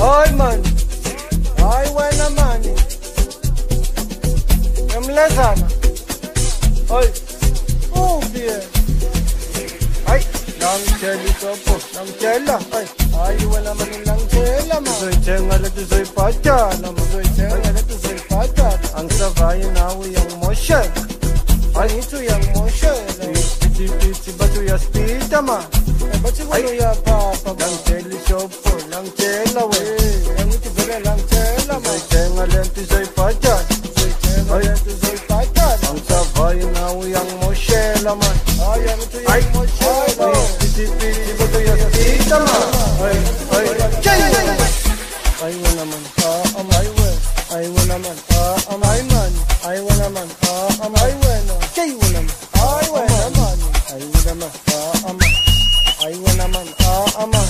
Ay man, ay wena mani, emlezana, ay, ubie, ay, langteli sopo, langtela, ay wena mani langtela man. Uzoyithenga lethu uzoyibhatala man, uzoyithenga lethu uzoyibhatala. Angisavayi nawe uyangiሞshela, angithi uyangiሞshela. Pithi bathi uyaspita man, bathi wena uyaphapha. Langteli sopo, langtela wena, angithi vele langtela man. Uzoyithenga lethu uzoyibhatala, uzoyithenga lethu uzoyibhatala. Angisavayi nawe uyangiሞshela man, ay angithi uyangiሞshela. Pithi bathi uyaspita man, I wanna man, I wanna man, I man, I wanna man, I wanna, Jay wanna man, I wanna man, I wanna man, I wanna man, I wanna man,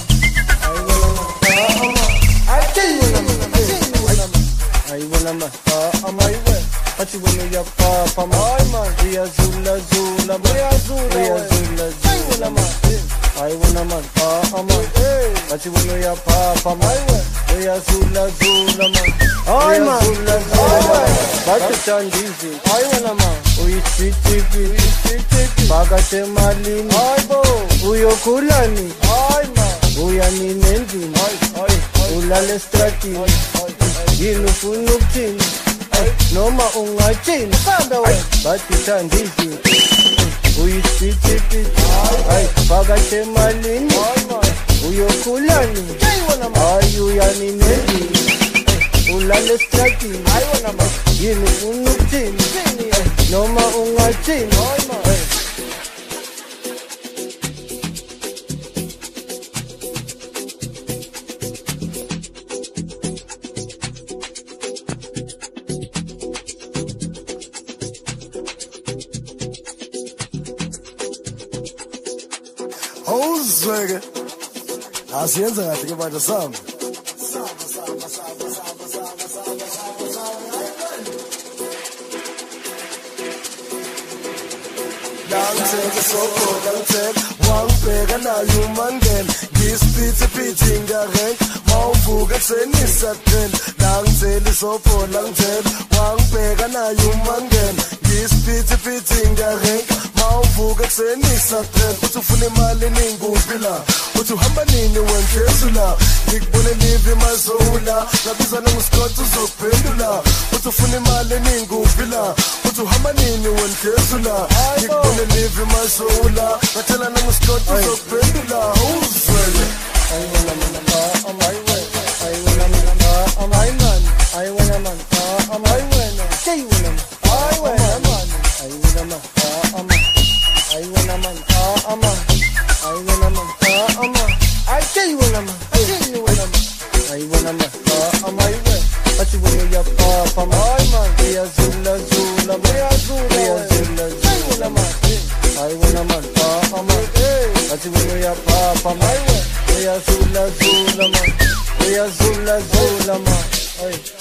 I Jay wanna man, I wanna man, but you wanna your papa, my man, we are Zula, we are Zula, Jay wanna man, I wanna man, but you wanna your papa, my way. Oya Zula man, ay man, Zula bathi thandizi, ay wena man, uyisithiphi, phakathi emalini, hayibo, uyokhulani, ay man, uyanini endlini, ulala estradini, yini ufuna ukuthini, noma ungathini, hamba wena, bathi thandizi, uyisithiphi, ay phakathi emalini, uyokhulani, ay uyanini endlini, ulala estradini, ay wena man, yini ufuna ukuthini, noma ungathini. Awuzweke asiyenza kahle ke manje sami. Langithenga sopho langithenga wangibheka nayo umangene ngisiphithi ngarenk mawuvuka ekuseni isatrend langithela isopho langithela wangibheka nayo umangene ngisiphithi ngarenk mawuvuka ekuseni isatrend uthi ufuna imali eningi uphila uthi uhamba nini wenhlezula ngikubone live emazula ngabiza nongusikhothi uzokuphendula uthi ufuna imali eningi uphila uthi uhamba nini wenhlezula ngikubone live emazula ngathela nongusikhothi uzokuphendula uzwele I wanna man, I wanna man, I wanna man, I wanna, Jay wanna man, I wanna man, I wanna man, I wanna man, I wanna man, I Jay wanna man, Jay wanna man, I wanna man, I wanna, but you wanna your papa, my man, we are Zula, we are Zula, Jay wanna man, I wanna man, but you wanna your papa, my way. We are Zula man, we are Zula man.